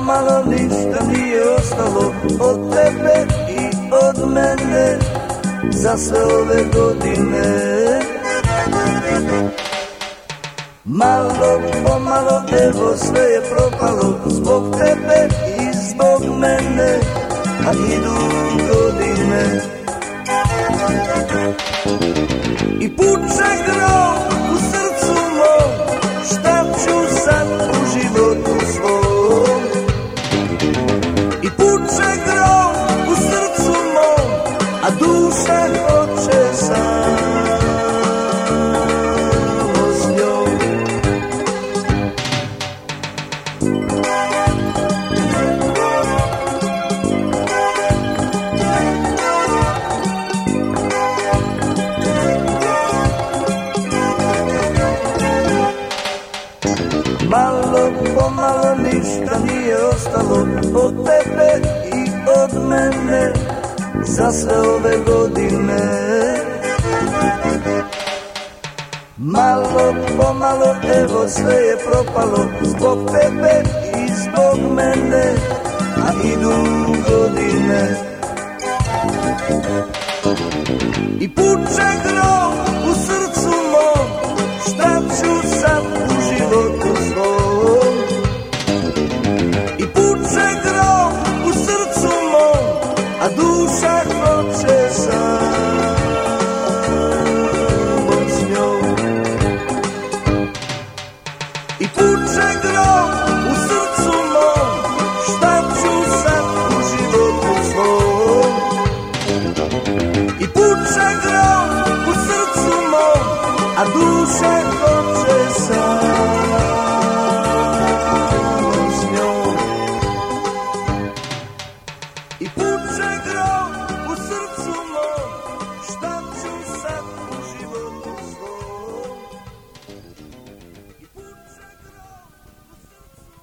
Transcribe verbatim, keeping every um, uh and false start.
pomalo ništa nije ostalo od tebe i od mene za sve ove godine. Malo pomalo evo sve je propalo zbog tebe i zbog mene, a idu godine. I puče grom u srcu mom, šta ću sad u životu svom. I puče grom u srcu mom, a duša hoće samo s njom. Malo pomalo ništa nije ostalo od tebe i od mene za sve ove godine. Malo pomalo evo sve je propalo zbog tebe i zbog mene, a idu godine. I puče grom u srcu mom, šta ću sad u životu svom. I puče grom u srcu mom, a duša hoće samo s njom. I puče grom u srcu mom, šta ću sad u životu svom. I puče grom u srcu mom, a duša hoće